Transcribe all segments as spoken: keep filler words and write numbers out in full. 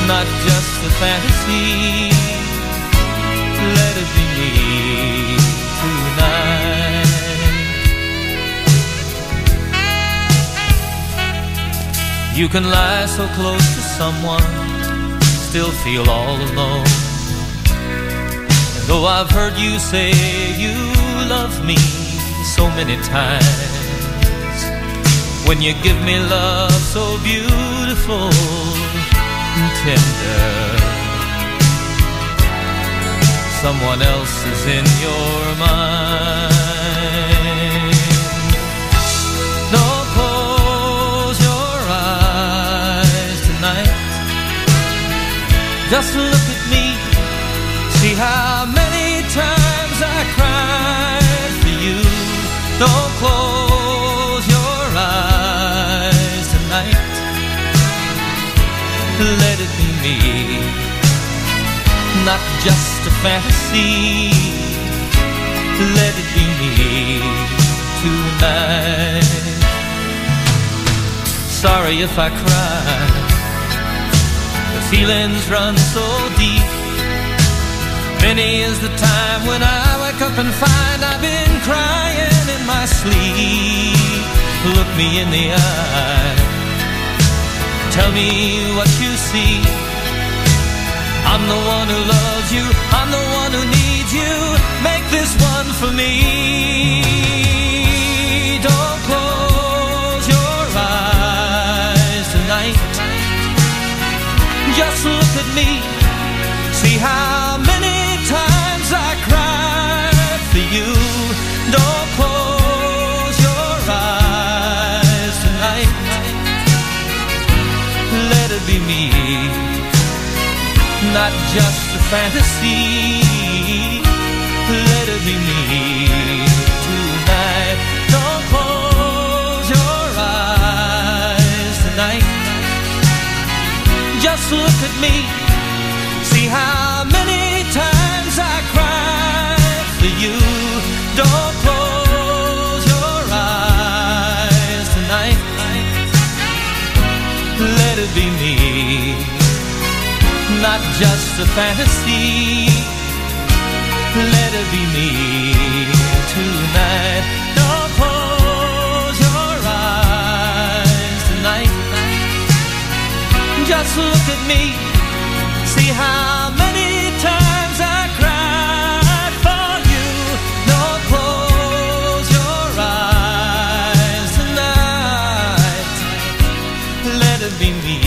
not just a fantasy. Let it be me tonight. You can lie so close to someone, still feel all alone. And though I've heard you say you love me so many times, when you give me love so beautiful and tender, someone else is in your mind. Don't close your eyes tonight. Just look at me. See how many times I cried for you. Don't close your eyes tonight. Let it be me, not just a fantasy. Let it be me tonight. Sorry if I cry, the feelings run so deep. Many is the time when I wake up and find I've been crying in my sleep. Look me in the eye, tell me what you see. I'm the one who loves you, I'm the one who needs you. Make this one for me. Don't close your eyes tonight. Just look at me. See how many times I cried for you. Don't close your eyes tonight. Let it be me, not just a fantasy. Let it be me tonight. Don't close your eyes tonight. Just look at me. See how many times I cried for you. Don't close your eyes tonight. Let it be me, not just a fantasy. Let it be me tonight. Don't close your eyes tonight. Just look at me. See how many times I cried for you. Don't close your eyes tonight. Let it be me.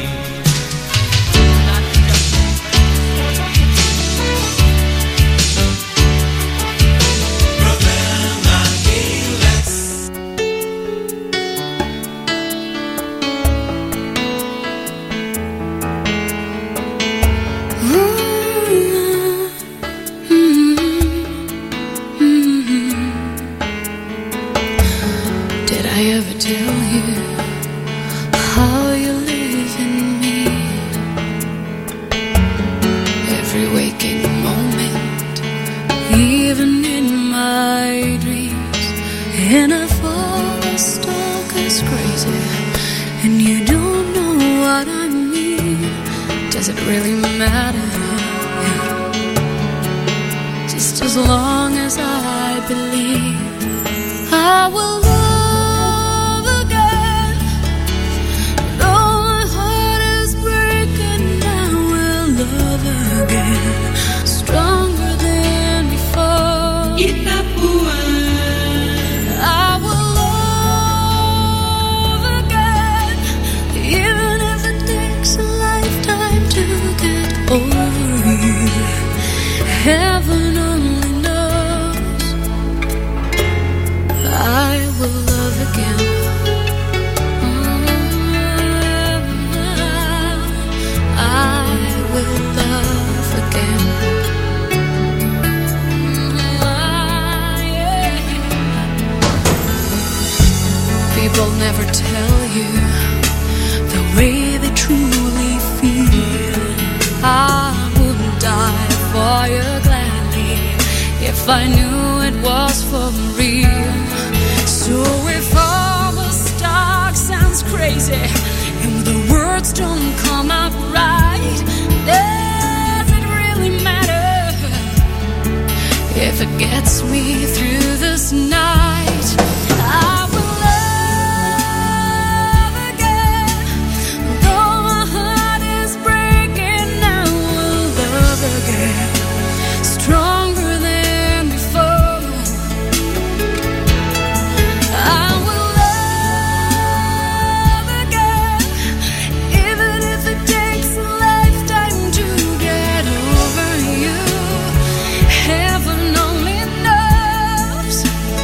If I knew it was for real. So if all the talk sounds crazy and the words don't come out right, that gets me through this night. I will love again, though my heart is breaking. I will love again, stronger than before. I will love again, even if it takes a lifetime to get over you. Heaven only knows.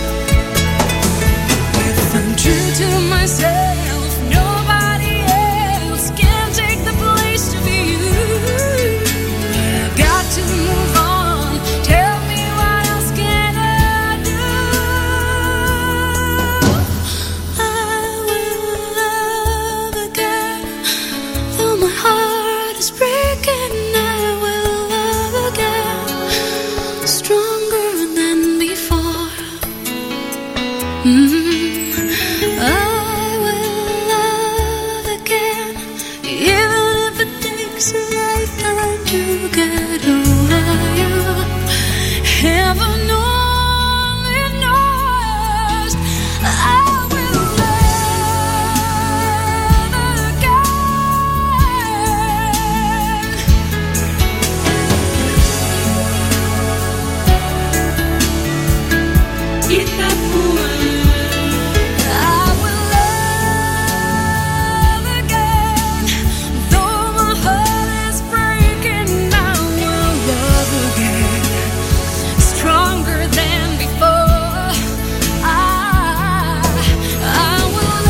If I'm true to myself, nobody else can take the place of you. I've got to move on. Tell me what else can I do? I will love again, though my heart is breaking. I will love again, stronger than before. Mm. I will love again, even if it takes a lifetime to get over you. Heaven only knows. I will love again. Itapuã. I will love again, though my heart is breaking. I will love again, stronger than before. I, I will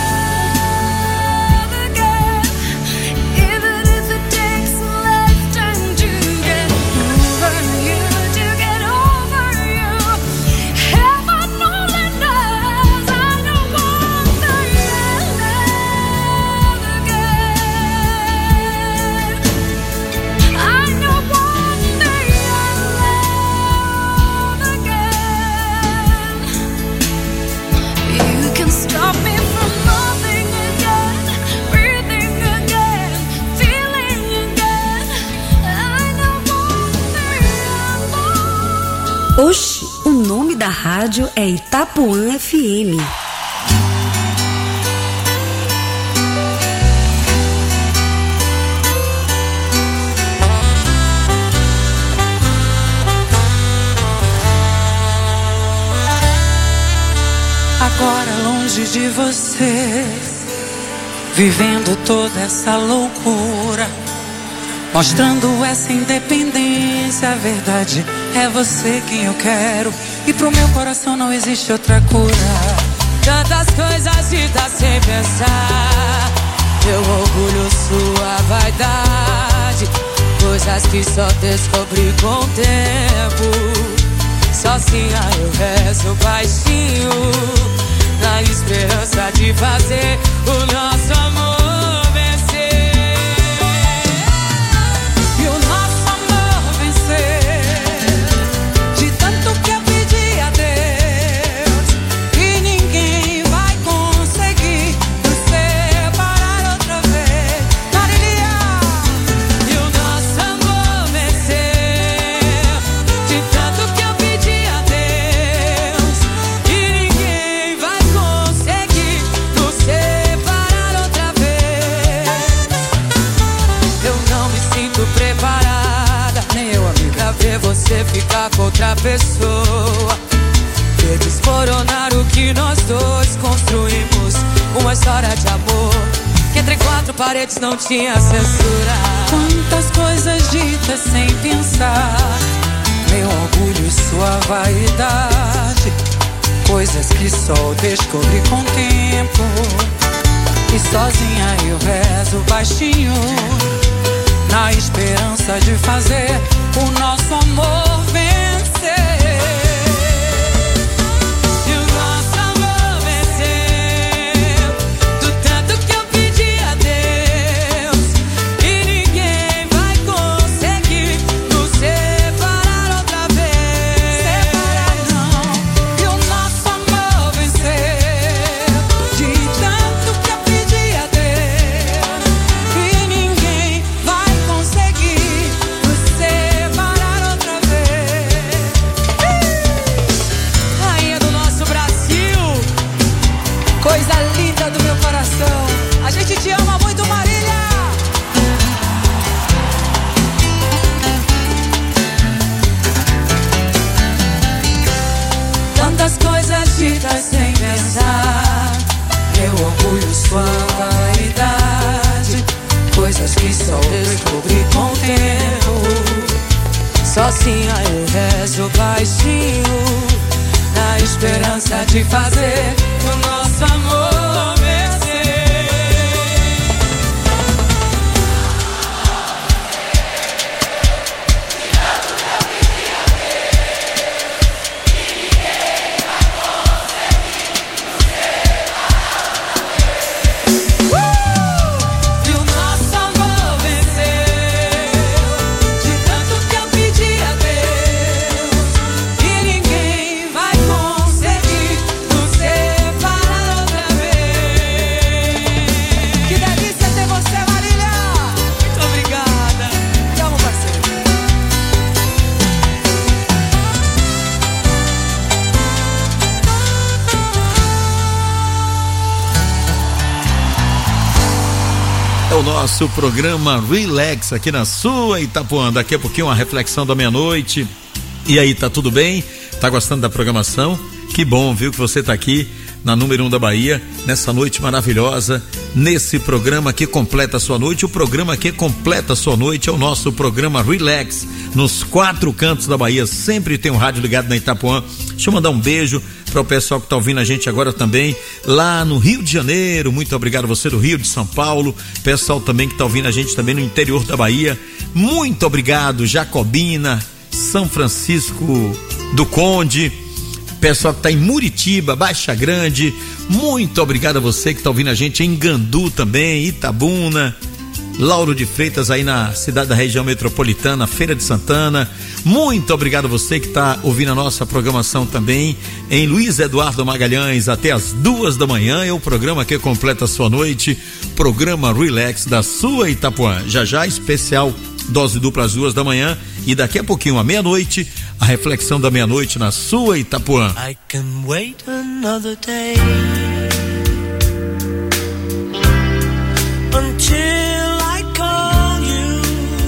love again, even if it takes a lifetime to get over you, to get over you. Heaven only knows. I know one day I'll love again. I know one day I'll love again. You can stop me from loving again, breathing again, feeling again. I know one day I'll love. Oxi, o nome da rádio é Itapuã F M. Agora longe de você, vivendo toda essa loucura, mostrando essa independência. A verdade é você quem eu quero, e pro meu coração não existe outra cura. Tantas coisas de dar sem pensar, meu orgulho, sua vaidade, coisas que só descobri com o tempo. Sozinha eu rezo baixinho, na esperança de fazer o nosso amor vencer. E o nosso amor vencer, de tanto que eu pedi a Deus, e ninguém vai conseguir nos separar outra vez. Marília! E o nosso amor vencer, de tanto que eu pedi a Deus, e ninguém vai conseguir nos separar outra vez. Eu não me sinto preparada, nem eu, amiga, pra ver você ficar com outra pessoa, ver desmoronar o que nós dois construímos, uma história de amor que entre quatro paredes não tinha censura. Quantas coisas ditas sem pensar, meu orgulho e sua vaidade, coisas que só descobri com o tempo. E sozinha eu rezo baixinho, na esperança de fazer o nosso amor vencer. E o nosso amor vencer, do tanto que eu pedi a Deus, e ninguém vai conseguir nos separar outra vez. Separar não. E o nosso amor vencer, de tanto que eu pedi a Deus, e ninguém vai conseguir nos separar outra vez. ama muito Marília. Tantas coisas ditas sem pensar, meu orgulho, sua vaidade, coisas que só descobri com o tempo. Sozinha eu rezo baixinho, na esperança de fazer o nosso amor vencer. O nosso programa Relax aqui na sua Itapuã. Daqui a pouquinho uma reflexão da meia-noite. E aí, tá tudo bem? Tá gostando da programação? Que bom, viu, que você tá aqui na número um da Bahia, nessa noite maravilhosa, nesse programa que completa a sua noite. O programa que completa a sua noite é o nosso programa Relax, nos quatro cantos da Bahia. Sempre tem um rádio ligado na Itapuã. Deixa eu mandar um beijo para o pessoal que está ouvindo a gente agora também, lá no Rio de Janeiro. Muito obrigado, você do Rio, de São Paulo. Pessoal também que está ouvindo a gente também no interior da Bahia. Muito obrigado, Jacobina, São Francisco do Conde. Pessoal que está em Muritiba, Baixa Grande. Muito obrigado a você que está ouvindo a gente em Gandu também, Itabuna, Lauro de Freitas, aí na cidade da região metropolitana, Feira de Santana. Muito obrigado a você que está ouvindo a nossa programação também em Luiz Eduardo Magalhães, até as duas da manhã. É o programa que completa a sua noite, programa Relax da sua Itapuã. Já já, especial dose dupla às duas da manhã, e daqui a pouquinho à meia-noite, a reflexão da meia-noite na sua Itapuã. I can wait another day until I call you.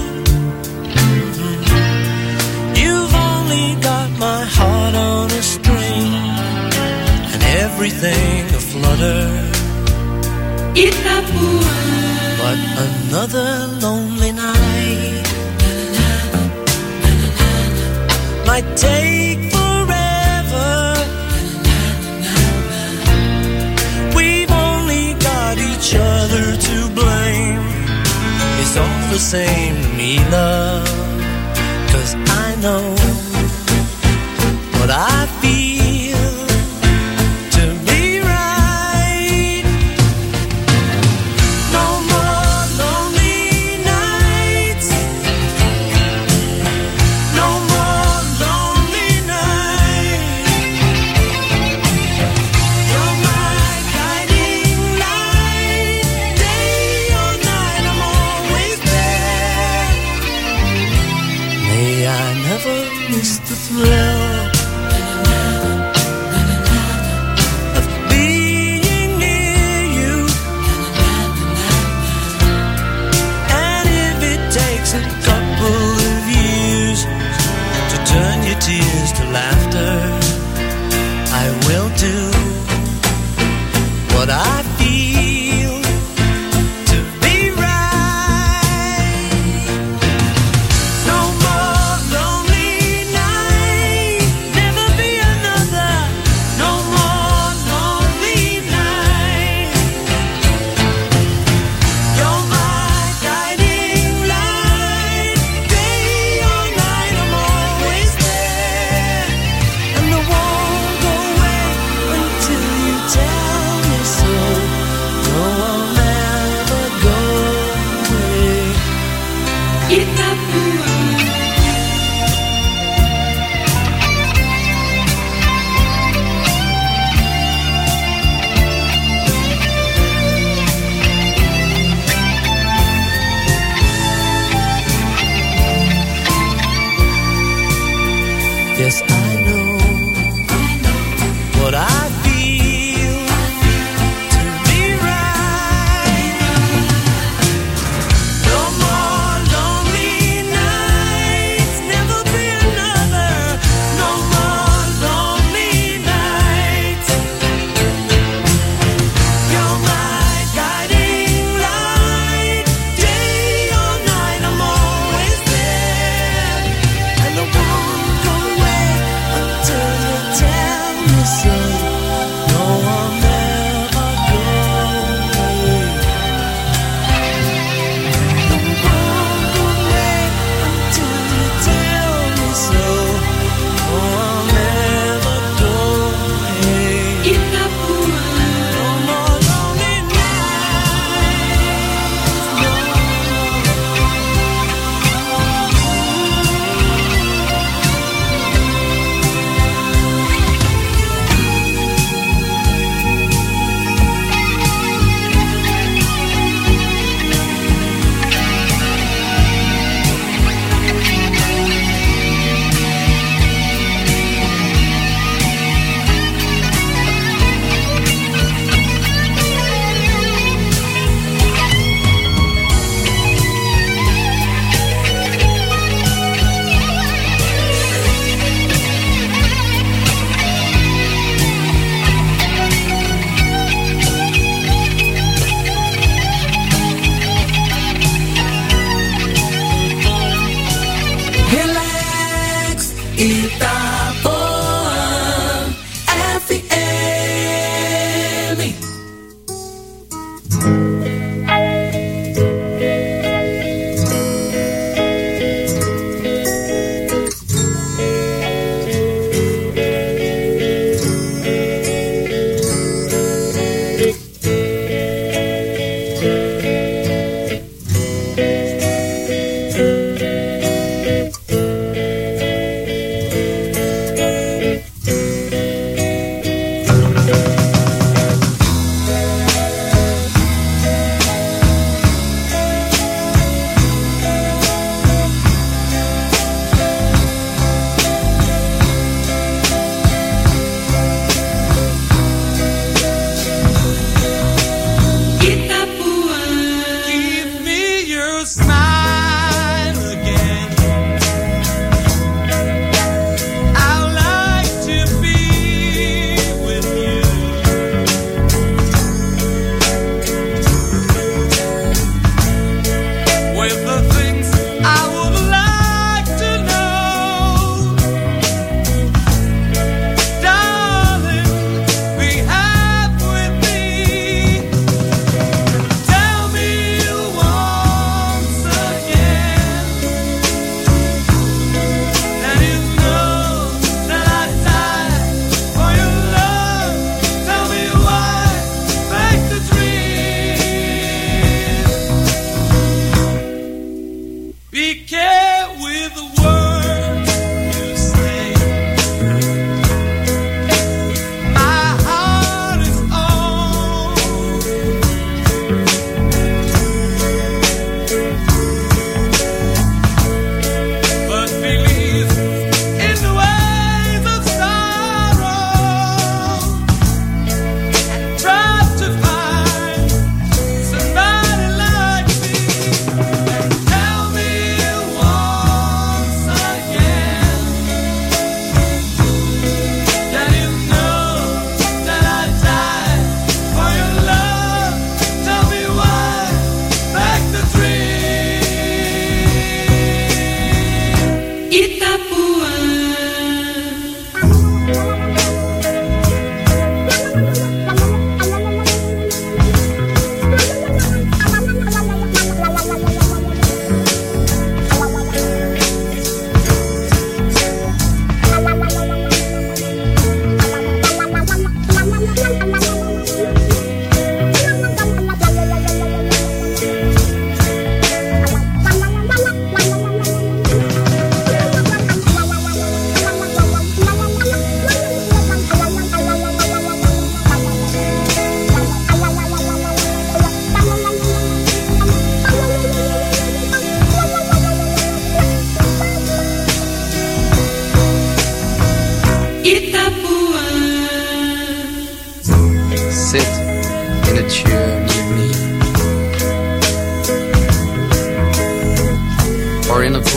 You've only got my heart on a string and everything aflutter. Itapuã. But another lonely night might take forever. We've only got each other to blame. It's all the same to me, love, 'cause I know what I feel to be right. No more lonely nights, no more lonely nights. You're my guiding light, day or night I'm always there. May I never miss the thrill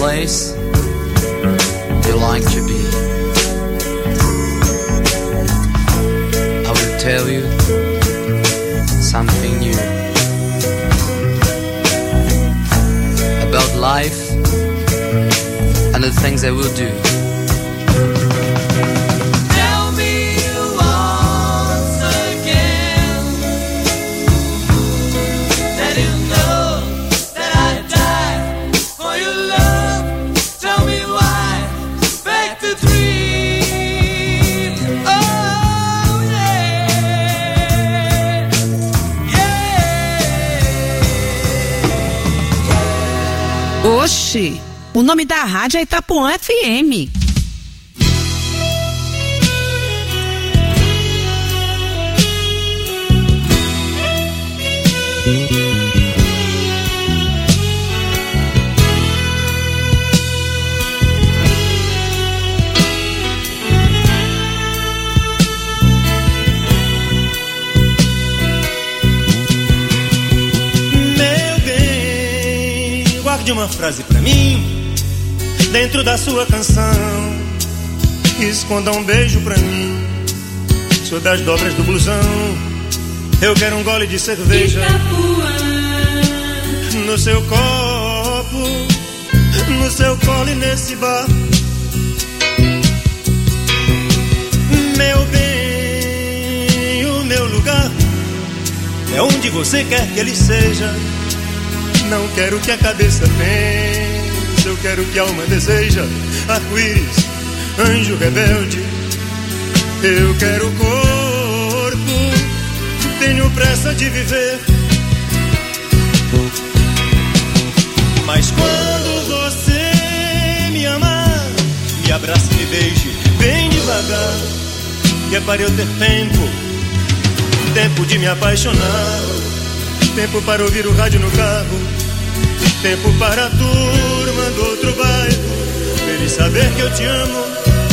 place you like to be. I will tell you something new about life and the things I will do. Tell me once again that you know that I die for your love. Tell me why, back to dream. Oh yeah, yeah. Oxi, o nome da rádio é Itapuã F M. Meu bem, guarde uma frase pra mim dentro da sua canção. Esconda um beijo pra mim sob as dobras do blusão. Eu quero um gole de cerveja no seu copo, no seu colo e nesse bar. Meu bem, o meu lugar é onde você quer que ele seja. Não quero que a cabeça pense, eu quero que a alma deseja. Arco-íris, anjo rebelde, eu quero o corpo, tenho pressa de viver. Mas quando você me amar, me abrace e me beije bem devagar, que é para eu ter tempo, tempo de me apaixonar, tempo para ouvir o rádio no carro, tempo para a turma do outro bairro, pra ele saber que eu te amo.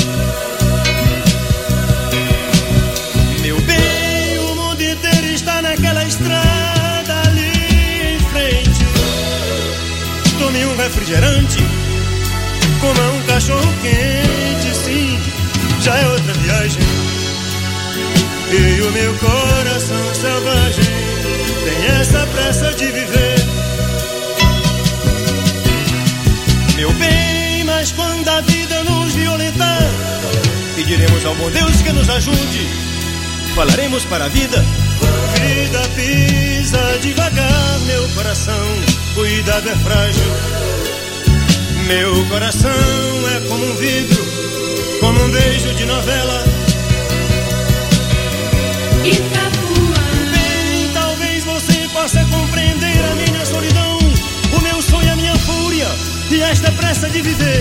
Meu bem, o mundo inteiro está naquela estrada ali em frente. Tome um refrigerante, coma um cachorro quente, sim, já é outra viagem. E o meu coração selvagem tem essa pressa de viver. Meu bem, mas quando a vida nos violentar, pediremos ao bom Deus que nos ajude. Falaremos para a vida: vida, pisa devagar, meu coração, cuidado, é frágil. Meu coração é como um vidro, como um beijo de novela. Bem, talvez você possa compreender a minha solidão, o meu sonho, a minha fúria e esta pressa de viver.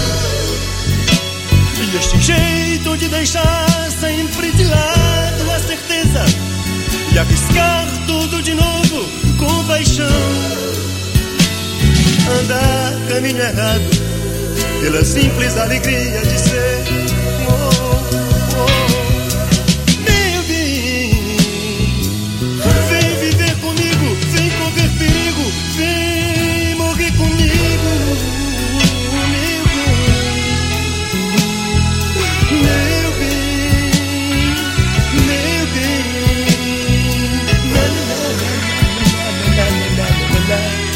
E este jeito de deixar sempre de lado a certeza e arriscar tudo de novo com paixão. Andar caminho errado pela simples alegria de ser. Oh, oh. Meu bem, vem viver comigo, vem correr perigo, vem morrer comigo. Meu bem, meu bem, meu bem. La, la, la, la, la, la, la, la.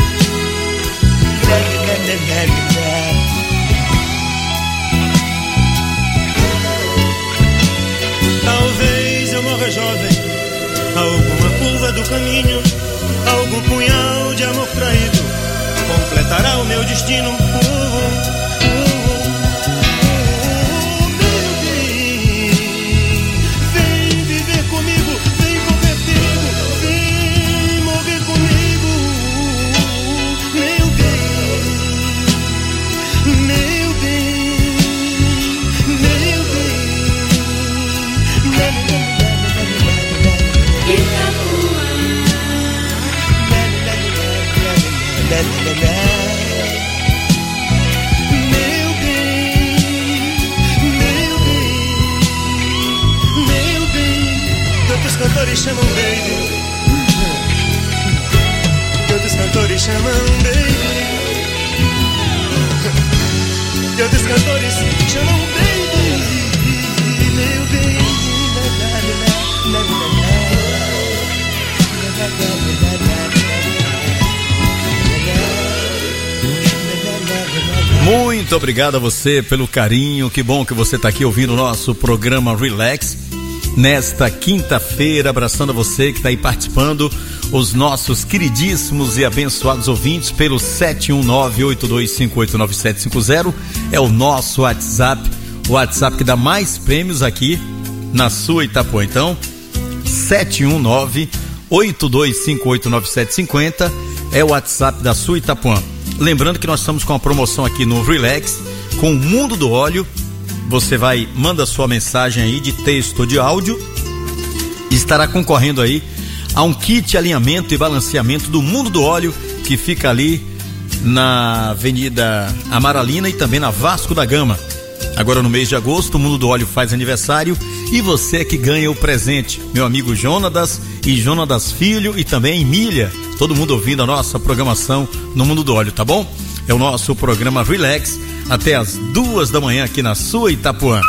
Talvez eu morra jovem, alguma curva do caminho, algum punhal de amor traído completará o meu destino. Uh, uh, uh, uh, meu bem, vem viver comigo, vem correr perigo, vem morrer comigo. Meu bem, meu bem, meu cantores chamam baby, que outros cantores chamam baby. e outros cantores chamam baby, meu bem. Muito obrigado a você pelo carinho, que bom que você está aqui ouvindo o nosso programa Relax nesta quinta-feira, abraçando a você que está aí participando, os nossos queridíssimos e abençoados ouvintes pelo sete um nove, oito dois cinco oito nove sete cinco zero, é o nosso WhatsApp, o WhatsApp que dá mais prêmios aqui na sua Itapuã. Então, sete um nove, oito dois cinco oito nove sete cinco zero é o WhatsApp da sua Itapuã. Lembrando que nós estamos com uma promoção aqui no Relax com o Mundo do Óleo. Você vai, manda sua mensagem aí de texto ou de áudio e estará concorrendo aí a um kit alinhamento e balanceamento do Mundo do Óleo, que fica ali na Avenida Amaralina e também na Vasco da Gama. Agora no mês de agosto o Mundo do Óleo faz aniversário e você é que ganha o presente. Meu amigo Jonatas e Jonatas Filho e também Emília, todo mundo ouvindo a nossa programação no Mundo do Óleo, tá bom? É o nosso programa Relax até as duas da manhã aqui na sua Itapuã.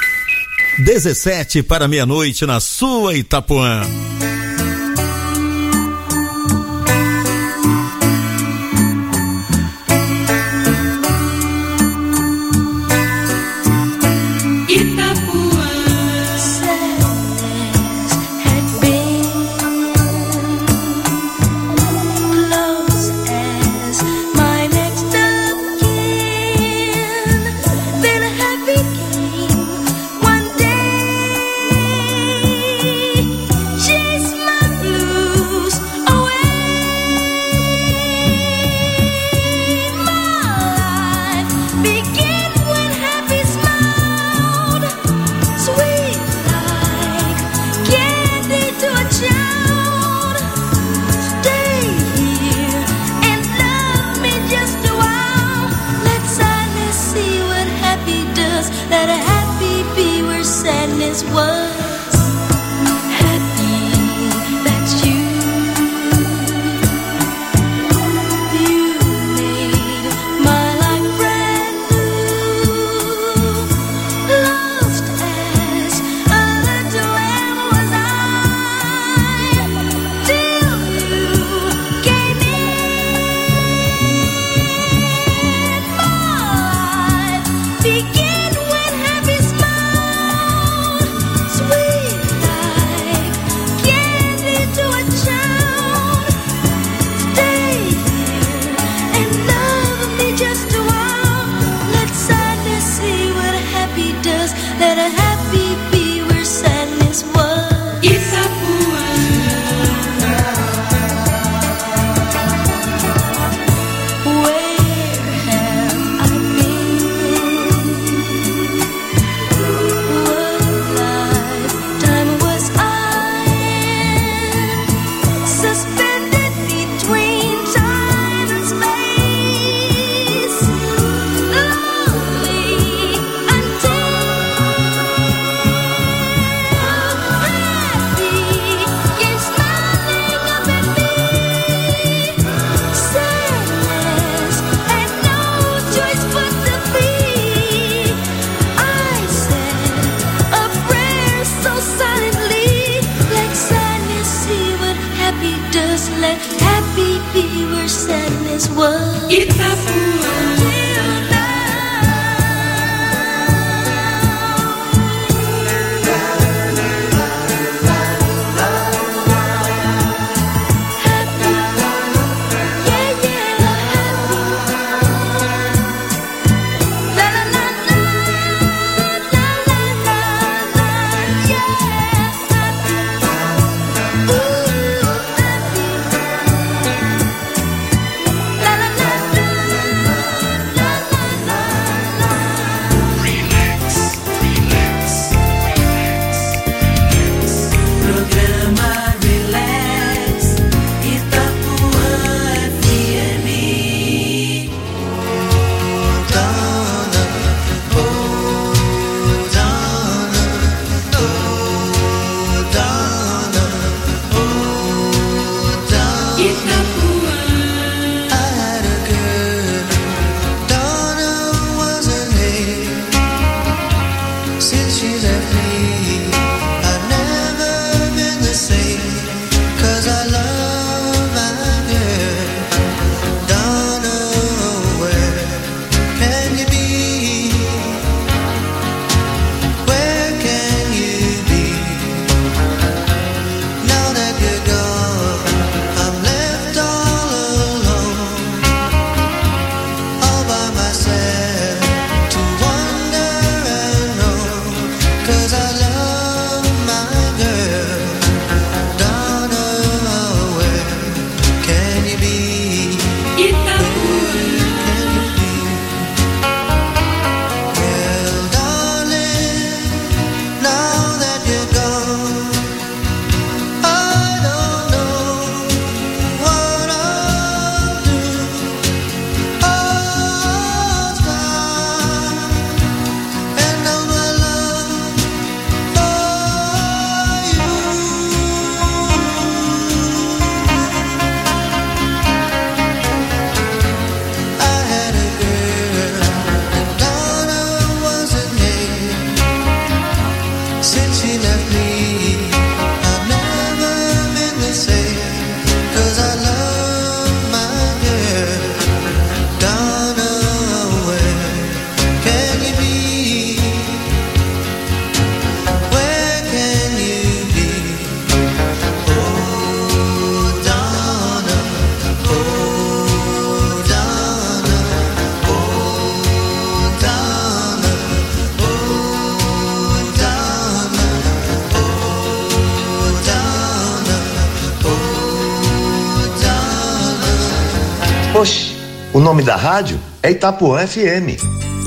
dezessete para meia-noite na sua Itapuã. La la la la Oxe, o nome da rádio é Itapuã F M.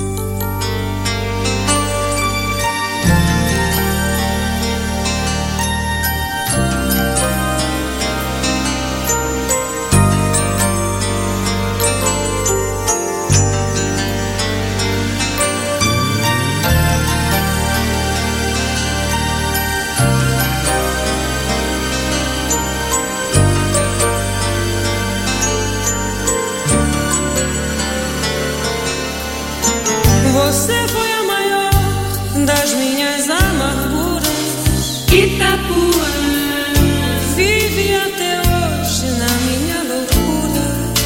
Você foi a maior das minhas amarguras. Itapuã vive até hoje na minha loucura.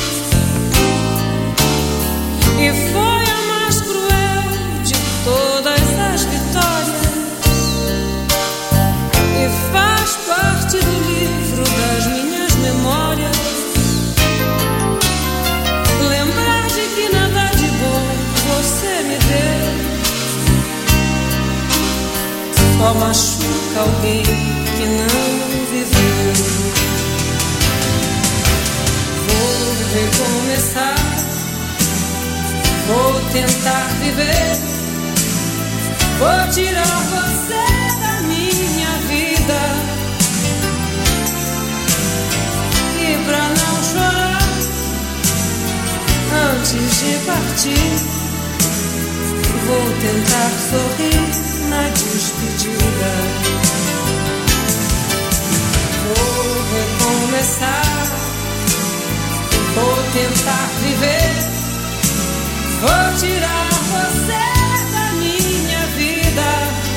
E foi a mais cruel de todas as vitórias. E faz parte do livro das minhas memórias. Lembrar de que nada de bom você me deu só machuca alguém que não viveu. Vou recomeçar, vou tentar viver, vou tirar você da minha vida. E pra não chorar antes de partir, vou tentar sorrir na despedida. Vou recomeçar, vou tentar viver, vou tirar você da minha vida.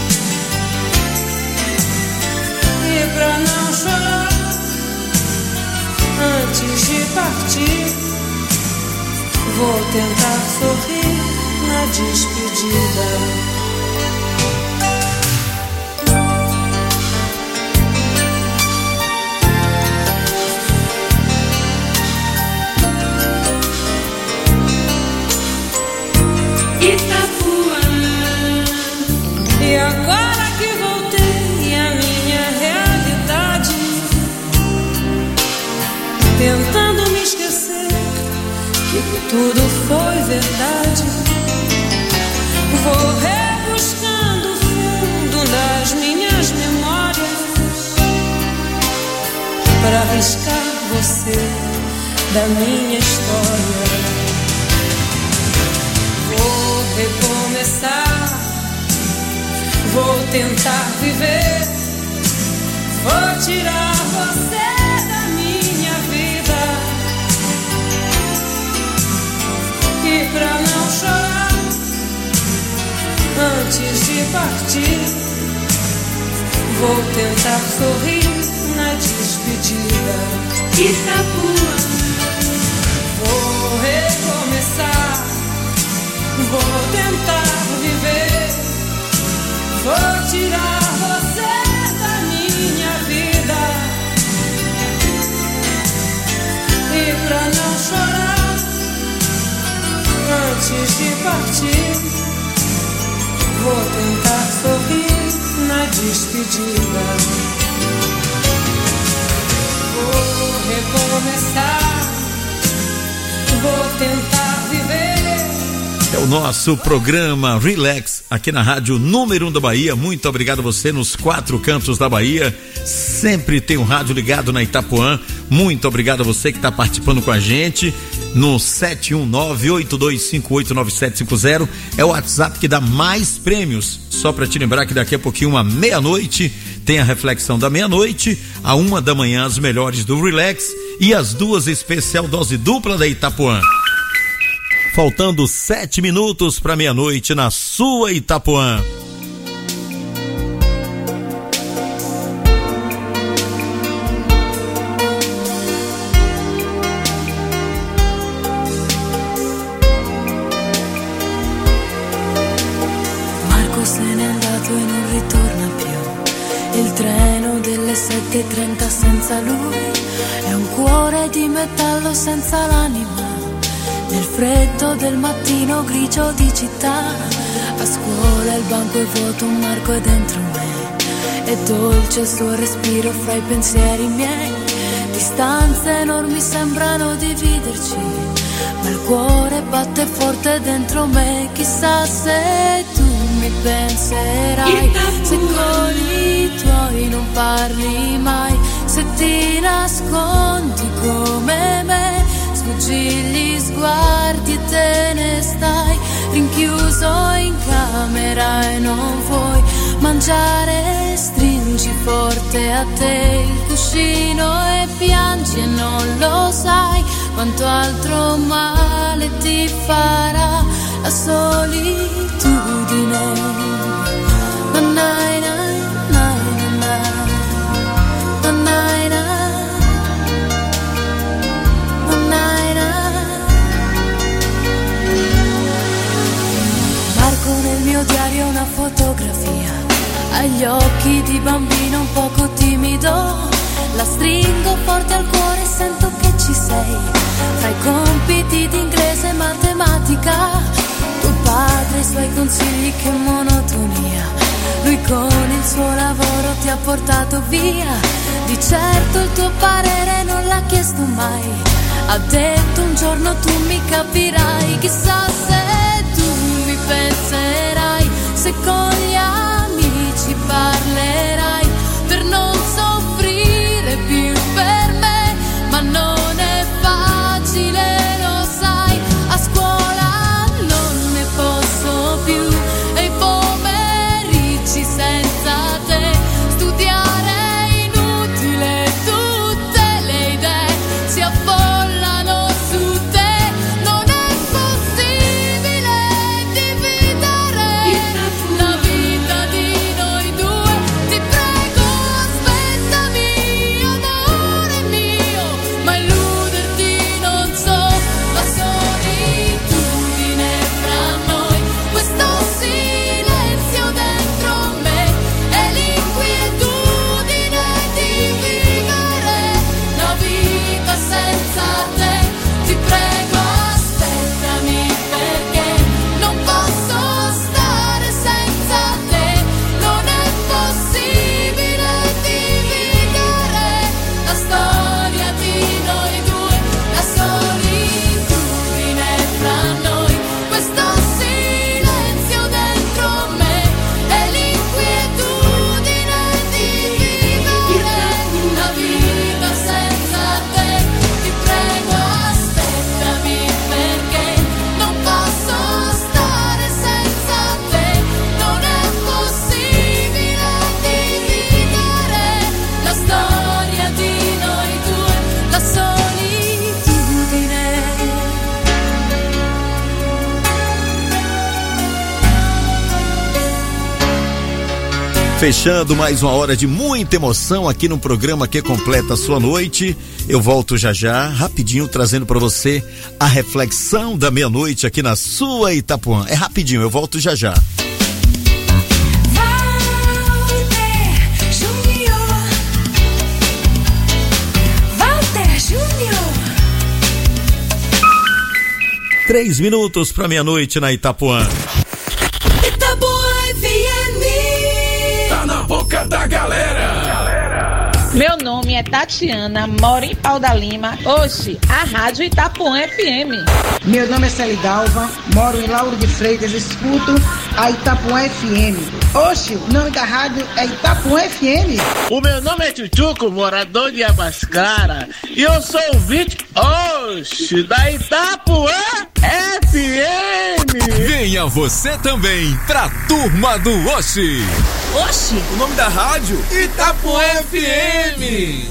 E pra não chorar antes de partir, vou tentar sorrir na despedida. Itapuã. E agora que voltei à minha realidade, tentando me esquecer que tudo foi verdade, vou rebuscando o fundo das minhas memórias para arriscar você da minha história. Vou recomeçar, vou tentar viver, vou tirar você da minha vida. E pra não chorar antes de partir, vou tentar sorrir na despedida. Itapuã. Vou recomeçar, vou tentar viver, vou tirar você da minha vida. E pra não chorar antes de partir, vou tentar sorrir na despedida. Vou recomeçar, vou tentar viver. É o nosso programa Relax aqui na rádio número um da Bahia. Muito obrigado a você nos quatro cantos da Bahia. Sempre tem um rádio ligado na Itapuã. Muito obrigado a você que está participando com a gente no sete um nove, oito dois cinco oito, nove sete cinco zero. É o WhatsApp que dá mais prêmios. Só para te lembrar que daqui a pouquinho, à meia-noite, tem a reflexão da meia-noite, à uma da manhã, as melhores do Relax e as duas especial dose dupla da Itapuã. Faltando sete minutos para meia-noite na sua Itapuã. Marco se n'è andato e non ritorna più. Il treno delle sette e trenta senza lui è un cuore di metallo senza l'anima. Nel freddo del mattino grigio di città, a scuola il banco è vuoto, un Marco è dentro me. È dolce il suo respiro fra i pensieri miei. Distanze enormi sembrano dividerci. ma il cuore batte forte dentro me. Chissà se tu mi penserai, se con i tuoi non parli mai, se ti nascondi come me, sfuggi gli sguardi e te ne stai rinchiuso in camera e non vuoi mangiare, stringi forte a te il cuscino e piangi e non lo sai quanto altro male ti farà la solitudine. Nanai, nai, nai, nanai. Nanai, nai. Nanai, nai. Marco nel mio diario una fotografia, agli occhi di bambino un poco timido, la stringo forte al cuore e sento che ci sei, fra i compiti di inglese e matematica, tuo padre e i suoi consigli, che monotonia, lui con il suo lavoro ti ha portato via, di certo il tuo parere non l'ha chiesto mai, ha detto un giorno tu mi capirai, chissà se tu mi penserai, se con gli amici parlerai, per non soffrire più per me, ma non è facile, lo sai, a scuola non ne posso più, e i pomeriggi senza te, studiare è inutile, tutte le idee si affollano su te, non è possibile dividere la vita di noi due, ti prego aspettami amore mio, ma illuderti non so, la solitudine fra noi, questo silenzio dentro me e l'inquietudine di vivere la vita senza te, ti prego aspettami perché non posso stare senza te, non è possibile dividere la storia di noi due, la solitudine fra noi, questo silenzio dentro me e l'inquietudine di vivere la vita senza te, ti prego aspettami perché non posso stare senza te, non è possibile dividere la storia di noi due, la solitudine. Fechando mais uma hora de muita emoção aqui no programa que completa a sua noite. Eu volto já já, rapidinho, trazendo para você a reflexão da meia-noite aqui na sua Itapuã. É rapidinho, eu volto já já. Walter Júnior, Walter Júnior. Três minutos para meia-noite na Itapuã. Itapuã F M. Tá na boca da galera. Meu nome é Tatiana, moro em Pau da Lima. Hoje, a Rádio Itapuã F M. Meu nome é Celi Dalva, moro em Lauro de Freitas, escuto a Itapuã F M. Oxe, o nome da rádio é Itapuã F M. O meu nome é Tchutchuco, morador de Águas Claras, e eu sou ouvinte, oxe, da Itapuã F M. Venha você também pra turma do Oxi. Oxi, o nome da rádio Itapuã F M.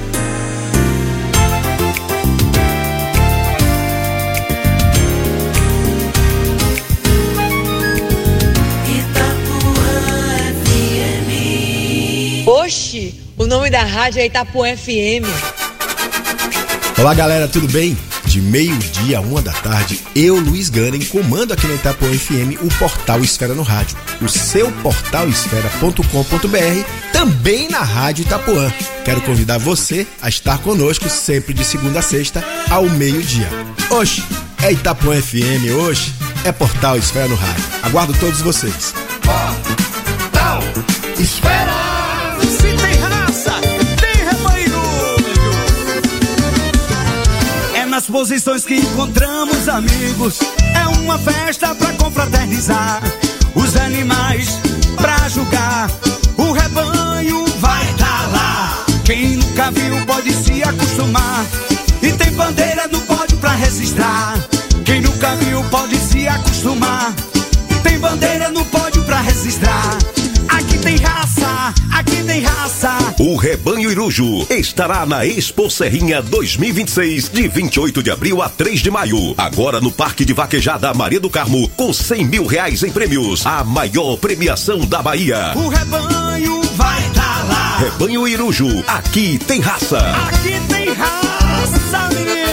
Oxi, o nome da rádio é Itapuã F M. Olá galera, tudo bem? De meio-dia a uma da tarde, eu, Luiz Ganem, comando aqui na Itapuã F M o portal Esfera no Rádio, o seu portal esfera ponto com ponto b r, também na Rádio Itapuã. Quero convidar você a estar conosco sempre de segunda a sexta ao meio-dia. Oxe, é Itapuã F M, oxe, é portal Esfera no Rádio. Aguardo todos vocês. Portal Esfera. Se tem raça, tem rebanho. É nas posições que encontramos, amigos, é uma festa pra confraternizar. Os animais pra julgar, o rebanho vai tá lá. Quem nunca viu pode se acostumar, e tem bandeira no pódio pra registrar. Quem nunca viu pode se acostumar, tem bandeira no pódio pra registrar. Aqui tem raça, aqui tem raça. O Rebanho Iruju estará na Expo Serrinha dois mil e vinte e seis, de vinte e oito de abril a três de maio. Agora no Parque de Vaquejada Maria do Carmo, com cem mil reais em prêmios. A maior premiação da Bahia. O rebanho vai tá lá. Rebanho Iruju, aqui tem raça. Aqui tem raça, menino.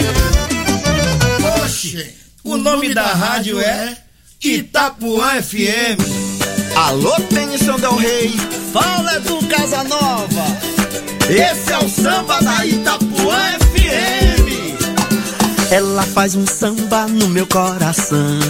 Oxe, o nome da rádio é Itapuã F M. Alô, Tennyson Del Rey, fala do Casa Nova. Esse é o samba da Itapuã F M. Ela faz um samba no meu coração.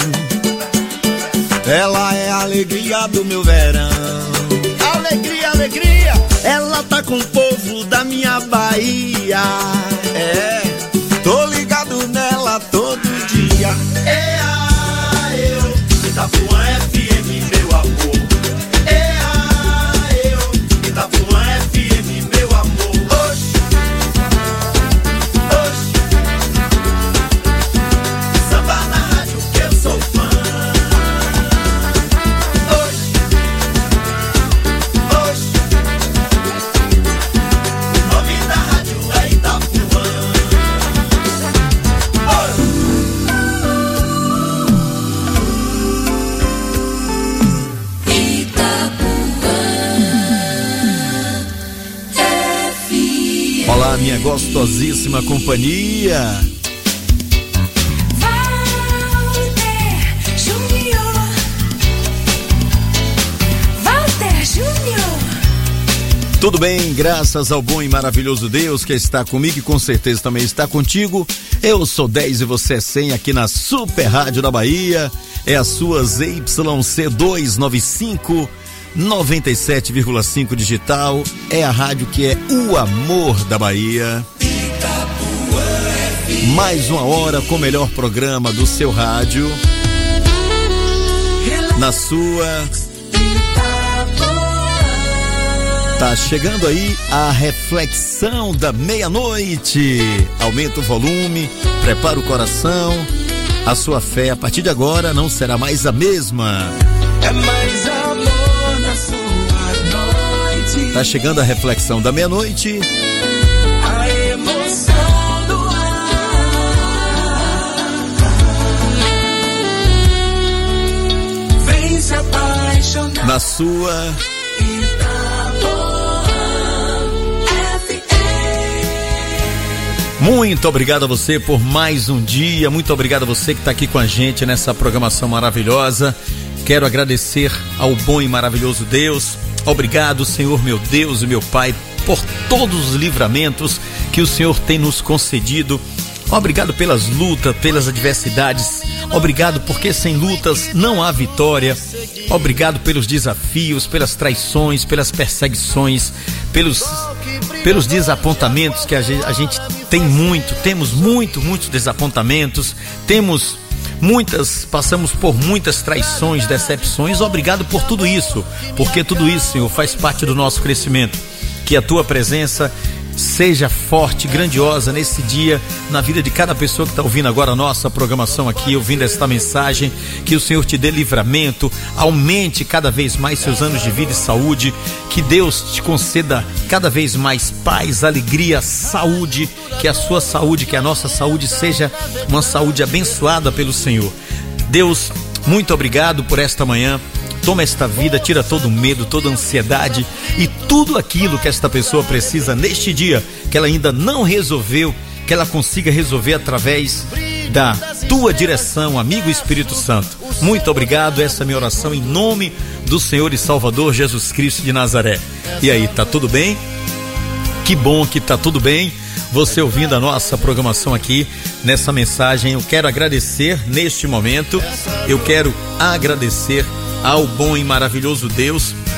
Ela é a alegria do meu verão. Alegria, alegria. Ela tá com o povo da minha Bahia. É, tô ligado nela todo dia. É a eu, Itapuã F M, meu amor. É a eu, Itapuã F M, meu amor. Oxe, oxe, samba na rádio que eu sou fã. Oxe, oxe, o nome da rádio é Itapuã. Olá, minha gostosíssima companhia. Walter Júnior. Walter Júnior. Tudo bem, graças ao bom e maravilhoso Deus que está comigo e com certeza também está contigo. Eu sou dez e você é cem aqui na Super Rádio da Bahia. É a sua Z Y C duzentos e noventa e cinco, noventa e sete vírgula cinco digital. É a rádio que é o amor da Bahia. Mais uma hora com o melhor programa do seu rádio. Na sua. Tá chegando aí a reflexão da meia-noite. Aumenta o volume, prepara o coração. A sua fé a partir de agora não será mais a mesma. É mais amor na sua noite. Tá chegando a reflexão da meia-noite. A emoção do ar. Vem se apaixonar. Na sua. Muito obrigado a você por mais um dia, muito obrigado a você que está aqui com a gente nessa programação maravilhosa. Quero agradecer ao bom e maravilhoso Deus. Obrigado, Senhor, meu Deus e meu Pai, por todos os livramentos que o Senhor tem nos concedido. Obrigado pelas lutas, pelas adversidades. Obrigado porque sem lutas não há vitória. Obrigado pelos desafios, pelas traições, pelas perseguições, pelos, pelos desapontamentos que a gente, a gente tem muito. Temos muito, muitos desapontamentos. Temos muitas, passamos por muitas traições, decepções. Obrigado por tudo isso, porque tudo isso, Senhor, faz parte do nosso crescimento. Que a Tua presença seja forte, grandiosa nesse dia, na vida de cada pessoa que está ouvindo agora a nossa programação aqui, ouvindo esta mensagem. Que o Senhor te dê livramento, aumente cada vez mais seus anos de vida e saúde. Que Deus te conceda cada vez mais paz, alegria, saúde. Que a sua saúde, que a nossa saúde seja uma saúde abençoada pelo Senhor. Deus, muito obrigado por esta manhã. Toma esta vida, tira todo o medo, toda a ansiedade e tudo aquilo que esta pessoa precisa neste dia, que ela ainda não resolveu, que ela consiga resolver através da Tua direção, amigo Espírito Santo. Muito obrigado, essa é a minha oração em nome do Senhor e Salvador Jesus Cristo de Nazaré. E aí, tá tudo bem? Que bom que tá tudo bem. Você ouvindo a nossa programação aqui, nessa mensagem, eu quero agradecer neste momento, eu quero agradecer ao bom e maravilhoso Deus,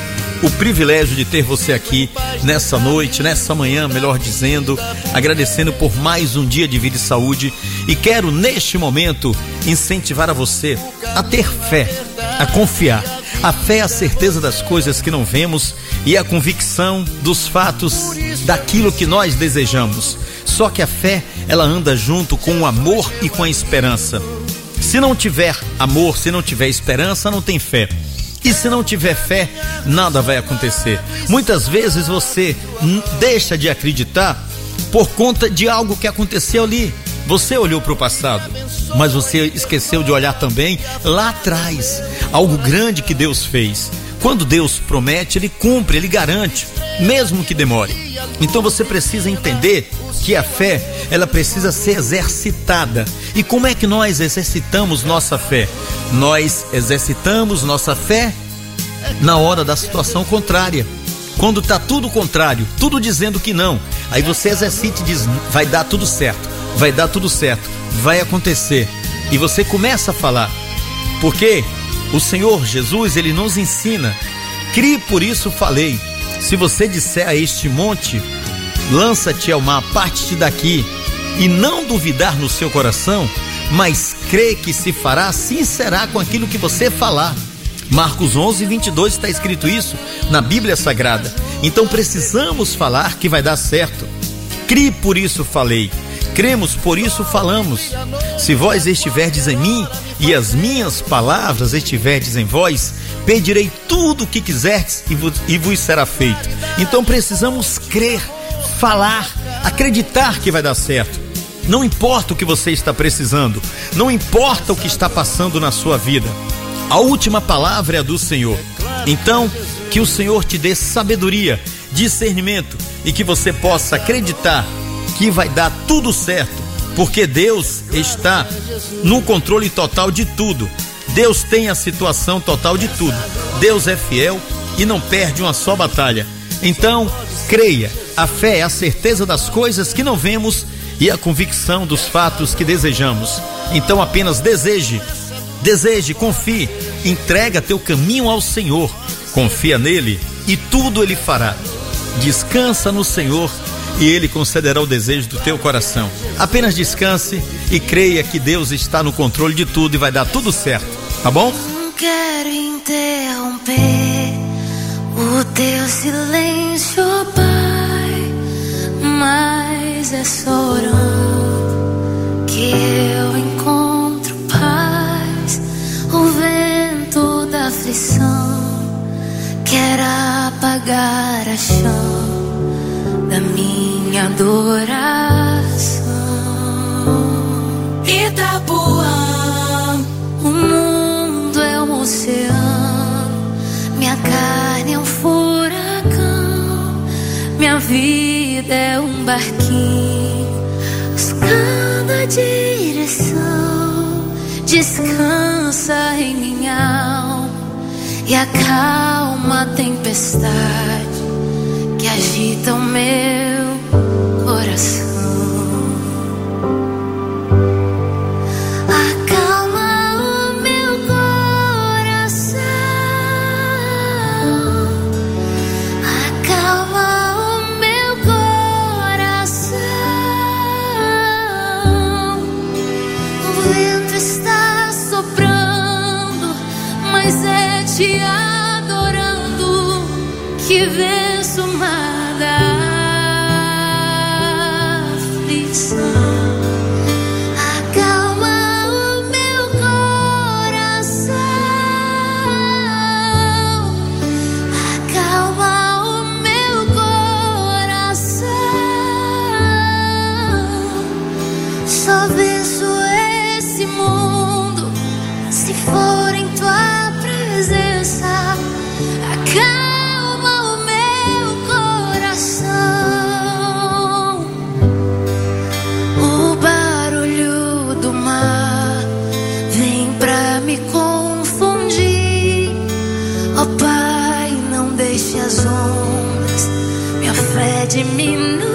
o privilégio de ter você aqui nessa noite, nessa manhã, melhor dizendo, agradecendo por mais um dia de vida e saúde, e quero neste momento incentivar a você a ter fé, a confiar. A fé é a certeza das coisas que não vemos e a convicção dos fatos daquilo que nós desejamos. Só que a fé, ela anda junto com o amor e com a esperança. Se não tiver amor, se não tiver esperança, não tem fé. E se não tiver fé, nada vai acontecer. Muitas vezes você deixa de acreditar por conta de algo que aconteceu ali. Você olhou para o passado, mas você esqueceu de olhar também lá atrás, algo grande que Deus fez. Quando Deus promete, Ele cumpre, Ele garante, mesmo que demore. Então você precisa entender que a fé, ela precisa ser exercitada. E como é que nós exercitamos nossa fé? Nós exercitamos nossa fé na hora da situação contrária. Quando está tudo contrário, tudo dizendo que não, aí você exercita e diz, vai dar tudo certo, vai dar tudo certo, vai acontecer. E você começa a falar, porque o Senhor Jesus, Ele nos ensina, crie, por isso falei. Se você disser a este monte, lança-te ao mar, parte-te daqui, e não duvidar no seu coração, mas crê que se fará, assim será com aquilo que você falar. Marcos onze, vinte e dois está escrito isso na Bíblia Sagrada. Então precisamos falar que vai dar certo. Crie, por isso falei. Cremos, por isso falamos. Se vós estiverdes em mim e as minhas palavras estiverdes em vós, pedirei tudo o que quiserdes e vos, e vos será feito. Então precisamos crer, falar, acreditar que vai dar certo. Não importa o que você está precisando, não importa o que está passando na sua vida, a última palavra é a do Senhor. Então, que o Senhor te dê sabedoria, discernimento e que você possa acreditar que vai dar tudo certo, porque Deus está no controle total de tudo. Deus tem a situação total de tudo. Deus é fiel e não perde uma só batalha. Então, creia. A fé é a certeza das coisas que não vemos e a convicção dos fatos que desejamos. Então apenas deseje, deseje, confie, entrega teu caminho ao Senhor, confia nele e tudo Ele fará. Descansa no Senhor e Ele concederá o desejo do teu coração. Apenas descanse e creia que Deus está no controle de tudo e vai dar tudo certo, tá bom? Não quero interromper o teu silêncio, Pai, mas é só orando que eu encontro paz. O vento da aflição quer apagar a chama da minha adoração. Itapuã, o mundo é um oceano, minha carne é um furacão, minha vida é um barquinho buscando a direção. Descansa em minha alma e acalma a tempestade que agita o meu coração. Acalma o meu coração, acalma o meu coração. O vento está soprando, mas é te adorando que venço o mar da aflição. Acalma o meu coração, acalma o meu coração. Só venço esse mundo se for em tua presença. Acalma o meu coração. O barulho do mar vem pra me confundir. Ó Pai, não deixe as ondas minha fé diminuir.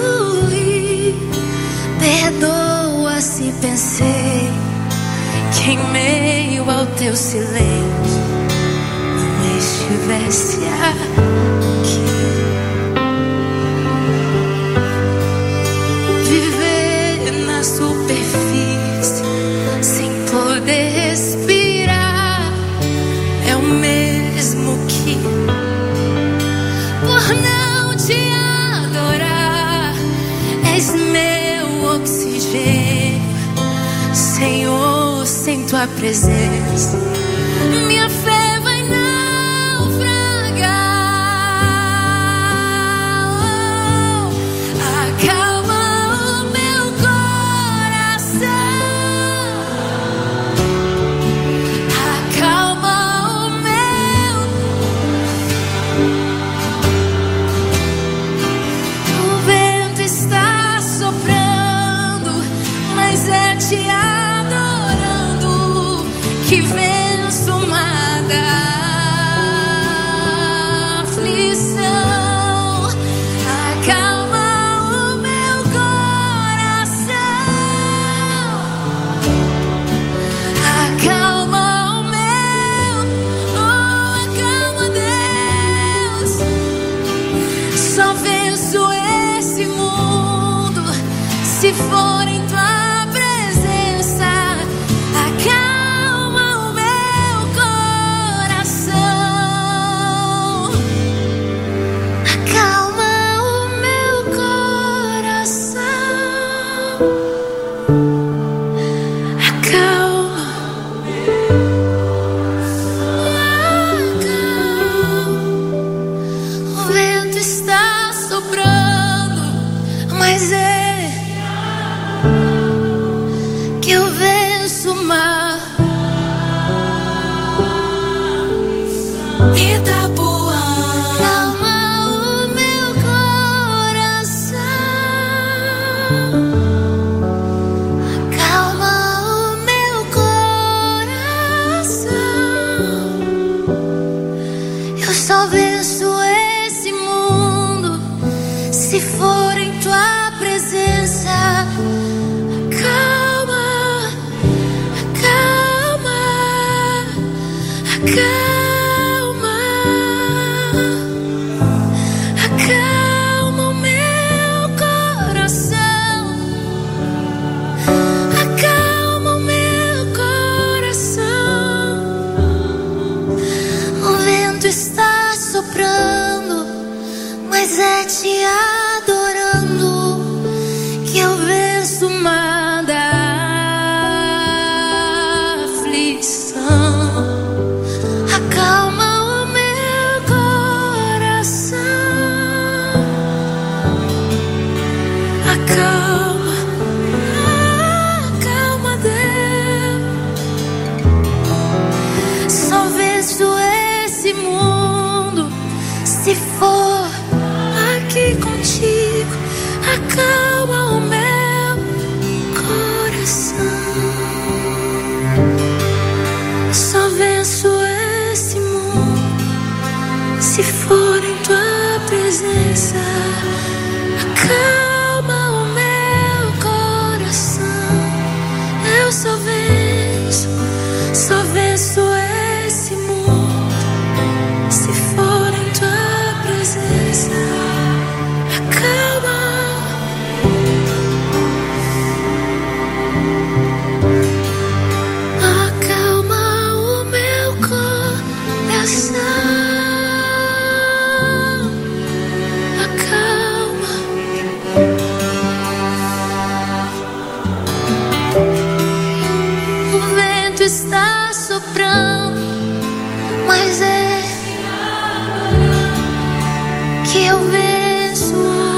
Perdoa se pensei que em meio ao teu silêncio não estivesse a Senhor, sem tua presença, minha fé vai naufragar. Acalma o meu coração, acalma o meu. O vento está soprando, mas é te adorando que venço uma aflição. Acalma o meu coração, acalma o meu, oh, acalma, Deus. Só venço esse mundo se for em tua presença. Acalma o meu coração, acalma o meu coração, acalma, acalma. O vento está soprando, mas é que eu venço o mar. Itapuã, calma o meu coração, calma o meu coração. Eu só venço esse mundo se for em tua presença. Calma, calma, calma, acalma o meu coração, acalma o meu coração. O vento está soprando, mas é te adorando que eu venço uma da aflição. Acalma o meu coração, acalma, acalma, Deus. Só venço esse mundo se for aqui contigo. Acalma o meu coração. Só venço esse mundo se for em tua presença. Acalma o meu coração. Eu só venço, só venço esse mundo se for em tua presença. Acalma, acalma o meu coração, acalma. O vento está soprando, mas é que eu venço.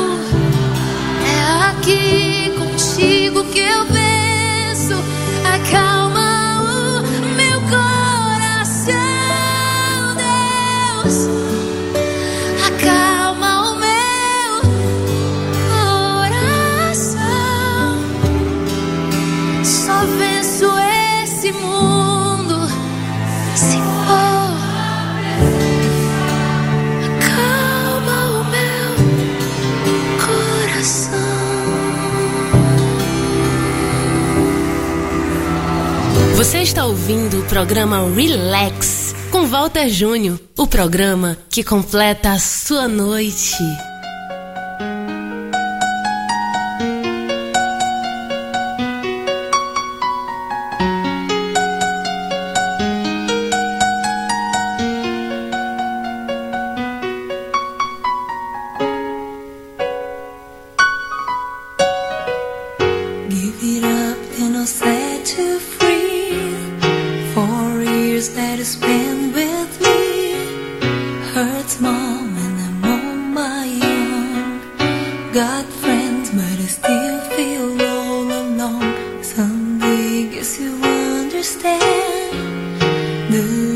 É aqui contigo que eu venço. Acalma o meu coração, Deus. Acalma o meu coração. Só venço esse mundo se for. Acalma o meu coração. Você está ouvindo o programa Relax com Walter Júnior, o programa que completa a sua noite. Give it up and I'll set you to spend with me. Hurts more when I'm on my own. Got friends, but I still feel all alone. Someday, guess you understand the